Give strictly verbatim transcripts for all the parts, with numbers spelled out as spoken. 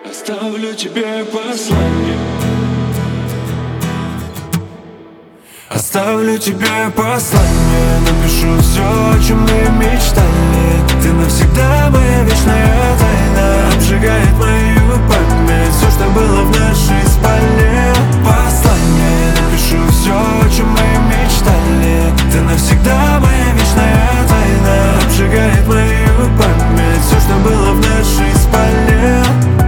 Оставлю тебе послание. Оставлю тебе послание, напишу все, о чем мы мечтали. Ты навсегда моя вечная тайна, обжигает мою память все, что было в нашей спальне. Послание, напишу все, о чем мы мечтали. Ты навсегда моя вечная тайна, обжигает мою память все, что было в нашей спальне.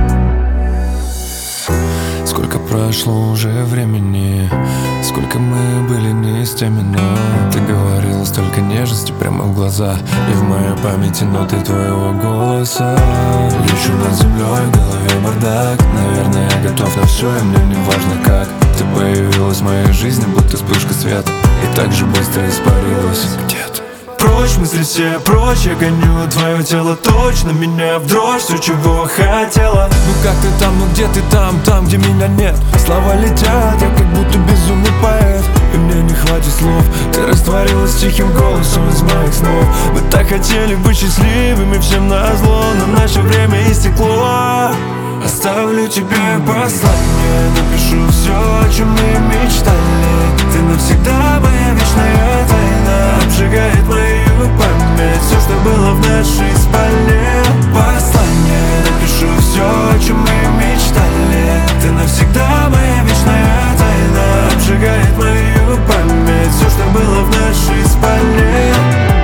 Сколько прошло уже времени, сколько мы были не с теми, но ты говорила столько нежности прямо в глаза, и в моей памяти ноты твоего голоса. Лечу над землей, в голове бардак. Наверное, я готов на все, и мне не важно как. Ты появилась в моей жизни, будто вспышка света, и так же быстро испарилась. Где ты? Прочь мысли все, прочь, я гоню твое тело точно, меня в дрожь, все, чего хотела. Ну как ты там, ну где ты там, там, где меня нет? Слова летят, я как будто безумный поэт, и мне не хватит слов. Ты растворилась тихим голосом из моих снов. Мы так хотели быть счастливыми, всем назло, но наше время истекло. Оставлю тебе послание, напишу все, о чем мы мечтали. Ты навсегда моя вечная тайна, обжигает мою память все, что было в нашей спальне. Послание, напишу все, о чем мы мечтали. Ты навсегда моя вечная тайна, обжигает мою память все, что было в нашей спальне.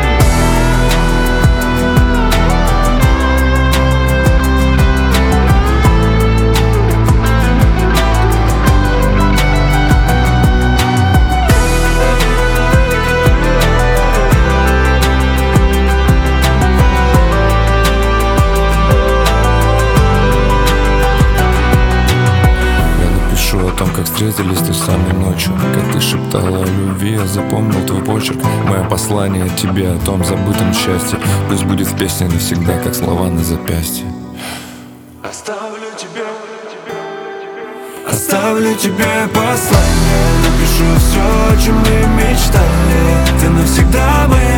О том, как встретились той самой ночью, как ты шептала о любви, я запомнил твой почерк. Мое послание тебе о том забытом счастье, пусть будет в песне навсегда, как слова на запястье. Оставлю тебе, оставлю тебе послание, напишу все, о чем мы мечтали. Ты навсегда моя